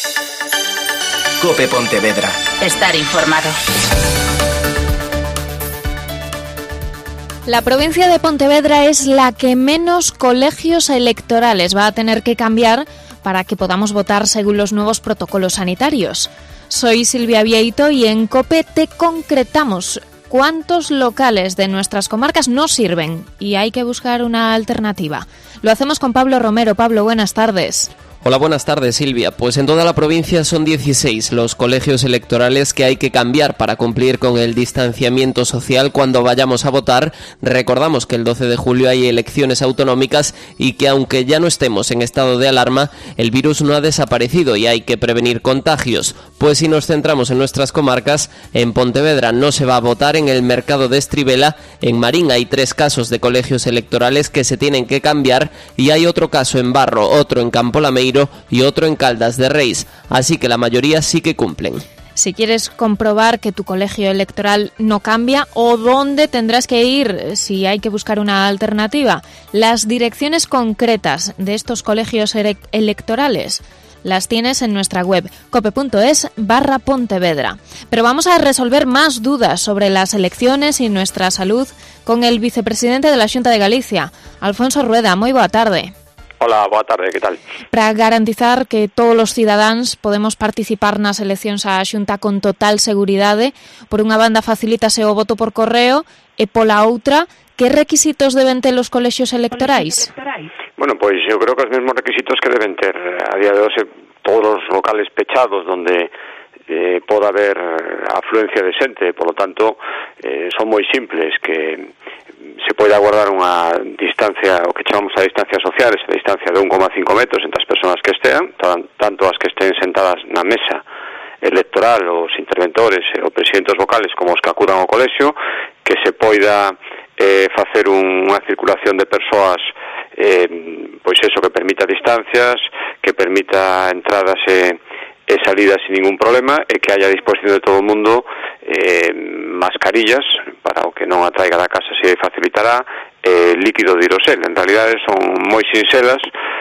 COPE Pontevedra. Estar informado. La provincia de Pontevedra es la que menos colegios electorales va a tener que cambiar para que podamos votar según los nuevos protocolos sanitarios. Soy Silvia Vieito y en COPE te concretamos cuántos locales de nuestras comarcas no sirven y hay que buscar una alternativa. Lo hacemos con Pablo Romero. Pablo, buenas tardes. Hola, buenas tardes, Silvia. Pues en toda la provincia son 16 los colegios electorales que hay que cambiar para cumplir con el distanciamiento social cuando vayamos a votar. Recordamos que el 12 de julio hay elecciones autonómicas y que aunque ya no estemos en estado de alarma, el virus no ha desaparecido y hay que prevenir contagios. Pues si nos centramos en nuestras comarcas, en Pontevedra no se va a votar en el mercado de Estribela, en Marín hay 3 casos de colegios electorales que se tienen que cambiar y hay otro caso en Barro, otro en Campo Lameiro y otro en Caldas de Reis, así que la mayoría sí que cumplen. Si quieres comprobar que tu colegio electoral no cambia o dónde tendrás que ir si hay que buscar una alternativa, las direcciones concretas de estos colegios electorales las tienes en nuestra web cope.es/Pontevedra. Pero vamos a resolver más dudas sobre las elecciones y nuestra salud con el vicepresidente de la Xunta de Galicia, Alfonso Rueda. Moi boa tarde. Hola, boa tarde, que tal? Para garantizar que todos os cidadáns podemos participar nas eleccións á Xunta con total seguridade, por unha banda facilítase o voto por correo e pola outra, que requisitos deben ter os colexios electorais? Bueno, pois eu creo que os mesmos requisitos que deben ter a día de hoxe todos os locales pechados donde pode haber afluencia de xente, por lo tanto son moi simples, que se pode aguardar unha distancia, o que chamamos a distancia social, esa distancia de 1,5 metros entre as persoas que estean, tanto as que estén sentadas na mesa electoral, os interventores, os presidentes vocales, como os que acudan ao colexio, que se poida facer unha circulación de persoas pois eso, que permita distancias, que permita entradas e salidas sin ningún problema e que haya a disposición de todo o mundo mascarillas para o que non a traiga da casa se facilitará, líquido de aerosol. En realidade son moi sinxelas,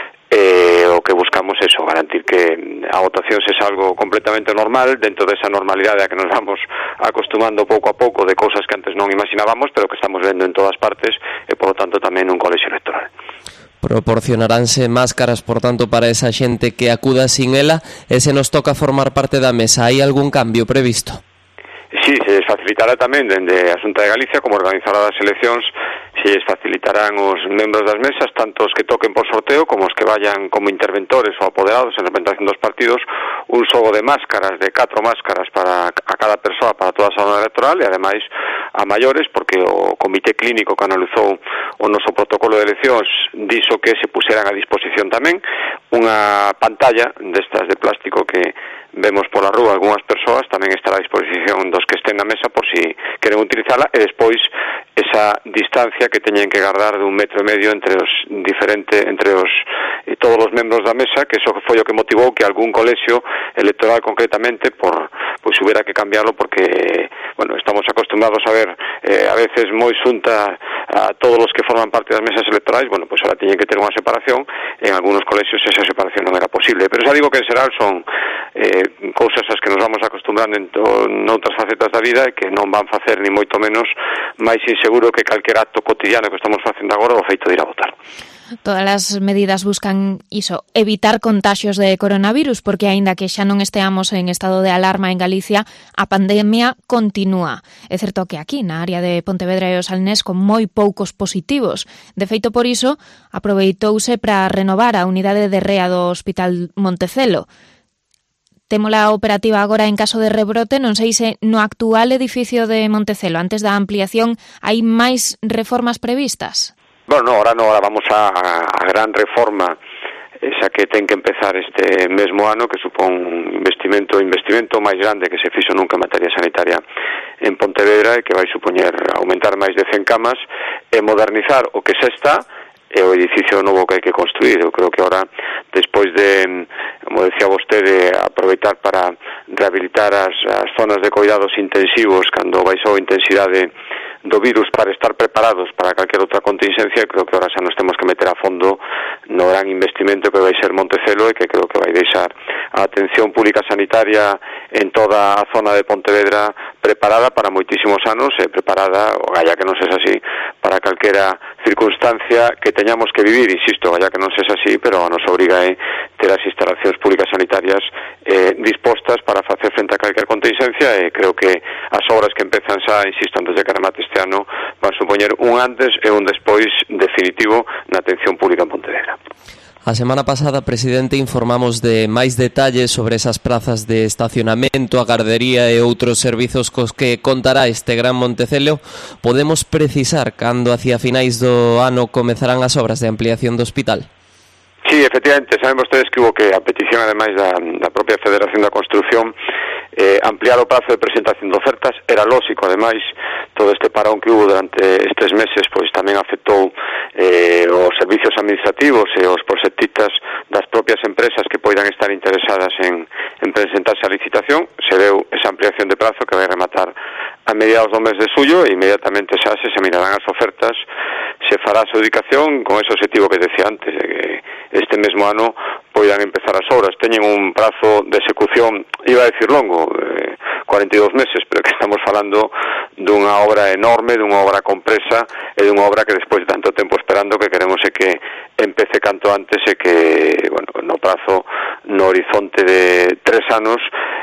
o que buscamos é garantir que a votación sexa algo completamente normal dentro desa normalidade a que nos vamos acostumando pouco a pouco de cousas que antes non imaginábamos, pero que estamos vendo en todas partes e, por lo tanto, tamén un colexio electoral. Proporcionaránse máscaras, por tanto, para esa xente que acuda sin ela e se nos toca formar parte da mesa. Hai algún cambio previsto? Sí, se les facilitará tamén dende a Xunta de Galicia como organizadora das eleccións, se les facilitarán os membros das mesas, tanto os que toquen por sorteo como os que vayan como interventores ou apoderados en representación dos partidos, un xogo de máscaras, de 4 máscaras para a cada persoa, para toda a zona electoral e ademais a maiores, porque o Comité Clínico que analizou o noso protocolo de eleccións dixo que se puseran a disposición tamén unha pantalla destas de plástico que vemos pola rúa algunhas persoas, tamén estará a disposición dos que estén na mesa por si queren utilizala, e despois esa distancia que teñen que guardar de 1,5 metro entre os todos os membros da mesa, que eso foi o que motivou que algún colexio electoral concretamente pois hubiera que cambiarlo, porque bueno, estamos acostumbrados a ver a veces moi xunta a todos os que forman parte das mesas electorais, bueno, pois ahora teñen que ter unha separación, en algúns colexios esa separación non era posible, pero xa digo que en xeral son cousas as que nos vamos acostumbrando en outras facetas da vida e que non van facer ni moito menos máis inseguro que calquer acto cotidiano que estamos facendo agora o feito de ir a votar. Todas as medidas buscan iso, evitar contaxios de coronavirus, porque aínda que xa non esteamos en estado de alarma en Galicia, a pandemia continúa. É certo que aquí, na área de Pontevedra e o Salnés, con moi poucos positivos. De feito, por iso, aproveitouse para renovar a unidade de rea do Hospital Montecelo. Témola operativa agora en caso de rebrote, non sei se no actual edificio de Montecelo, antes da ampliación, hai máis reformas previstas? Bueno, ahora vamos a gran reforma, esa que ten que empezar este mesmo ano, que supón un investimento máis grande que se fixo nunca en materia sanitaria en Pontevedra e que vai supoñer aumentar máis de 100 camas e modernizar o que xa está e o edificio novo que hai que construir. Eu creo que ahora, despois de, como decía vostede, aproveitar para rehabilitar as zonas de cuidados intensivos cando baixou a intensidade do virus, para estar preparados para calquer outra contingencia, creo que ahora xa nos temos que meter a fondo no gran investimento que vai ser Montecelo e que creo que vai deixar a atención pública sanitaria en toda a zona de Pontevedra preparada para moitísimos anos, preparada, galla que non sexa así, para calquera circunstancia que teñamos que vivir, insisto, galla que non sexa así, pero nos obriga a ter as instalacións públicas sanitarias dispostas para facer frente a calquer contingencia, e creo que as obras que empezan xa, insisto, antes de que remate este ano, van supoñer un antes e un despois definitivo na atención pública en Pontevedra. A semana pasada, presidente, informamos de máis detalles sobre esas prazas de estacionamento, a gardería e outros servizos cos que contará este Gran Montecelo. Podemos precisar cando hacia finais do ano comezarán as obras de ampliación do hospital? Sí, efectivamente, saben vostedes que hubo que, a petición ademais da propia Federación da Construción, ampliar o prazo de presentación de ofertas. Era lógico, ademais, todo este parón que hubo durante estes meses, pois tamén afectou os servicios administrativos e os proxectistas das propias empresas que poidan estar interesadas en presentarse a licitación. Se deu esa ampliación de prazo que vai rematar a mediados do mes de xullo, e inmediatamente xa se mirarán as ofertas, se fará a adjudicación con ese objetivo que decía antes, de que este mesmo ano poidan empezar as obras. Teñen un prazo de execución, iba a decir longo, 42 meses, pero que estamos falando dunha obra enorme, dunha obra compresa e dunha obra que despois de tanto tempo esperando que queremos é que empece canto antes e que, bueno, no prazo, no horizonte de 3 anos,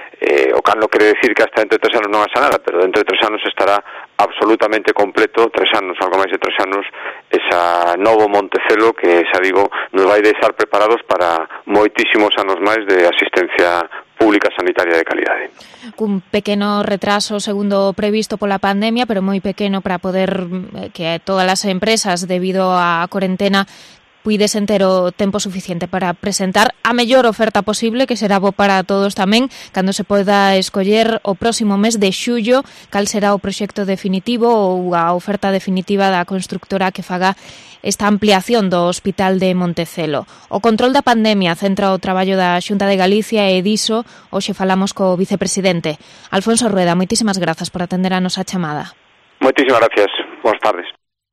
o cal non quere decir que hasta dentro de 3 anos non haxa nada, pero dentro de 3 anos estará absolutamente completo, 3 anos, algo máis de 3 anos, esa novo Montecelo que, xa digo, nos vai deixar preparados para moitísimos anos máis de asistencia pública sanitaria de calidade. Un pequeno retraso segundo previsto pola pandemia, pero moi pequeno para poder que todas as empresas, debido á cuarentena, puidesen ter o tempo suficiente para presentar a mellor oferta posible, que será bo para todos tamén, cando se poida escoller o próximo mes de xullo cal será o proxecto definitivo ou a oferta definitiva da constructora que faga esta ampliación do Hospital de Montecelo. O control da pandemia centra o traballo da Xunta de Galicia e diso hoxe falamos co vicepresidente. Alfonso Rueda, moitísimas grazas por atender a nosa chamada. Moitísimas gracias. Boas tardes.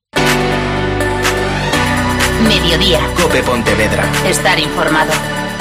Mediodía. COPE Pontevedra. Estar informado.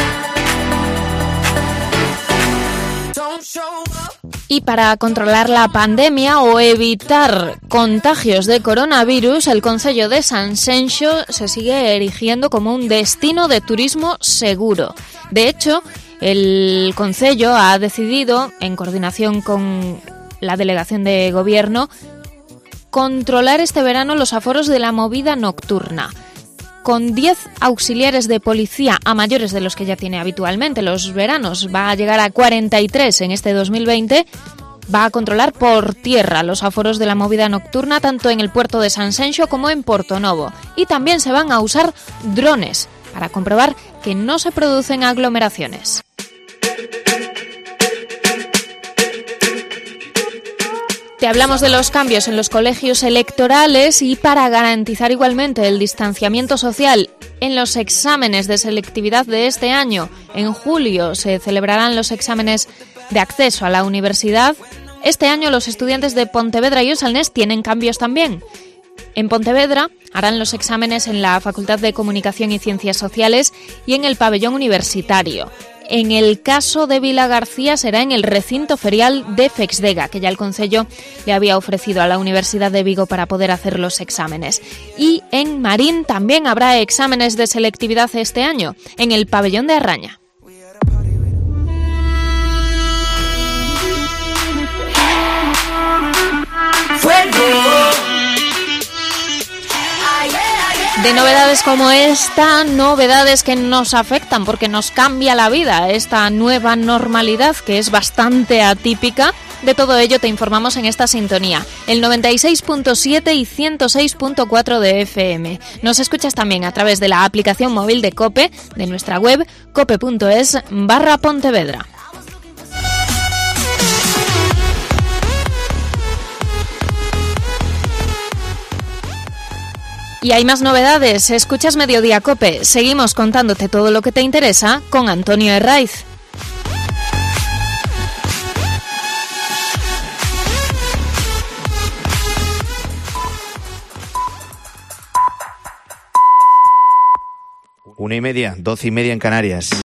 Y para controlar la pandemia o evitar contagios de coronavirus, el Concello de Sanxenxo se sigue erigiendo como un destino de turismo seguro. De hecho, el Concello ha decidido, en coordinación con la Delegación de Gobierno, controlar este verano los aforos de la movida nocturna, con 10 auxiliares de policía a mayores de los que ya tiene habitualmente los veranos. Va a llegar a 43 en este 2020. Va a controlar por tierra los aforos de la movida nocturna, tanto en el puerto de Sanxenxo como en Portonovo. Y también se van a usar drones para comprobar que no se producen aglomeraciones. Te hablamos de los cambios en los colegios electorales y para garantizar igualmente el distanciamiento social en los exámenes de selectividad de este año. En julio se celebrarán los exámenes de acceso a la universidad. Este año los estudiantes de Pontevedra y Osalnés tienen cambios también. En Pontevedra harán los exámenes en la Facultad de Comunicación y Ciencias Sociales y en el pabellón universitario. En el caso de Vilagarcía será en el recinto ferial de Fexdega, que ya el Concello le había ofrecido a la Universidad de Vigo para poder hacer los exámenes. Y en Marín también habrá exámenes de selectividad este año, en el pabellón de Arraña. De novedades como esta, novedades que nos afectan porque nos cambia la vida, esta nueva normalidad que es bastante atípica. De todo ello te informamos en esta sintonía, el 96.7 y 106.4 de FM. Nos escuchas también a través de la aplicación móvil de COPE, de nuestra web cope.es/Pontevedra. Y hay más novedades. Escuchas Mediodía COPE. Seguimos contándote todo lo que te interesa con Antonio Herraiz. Una y media, 12 y media en Canarias.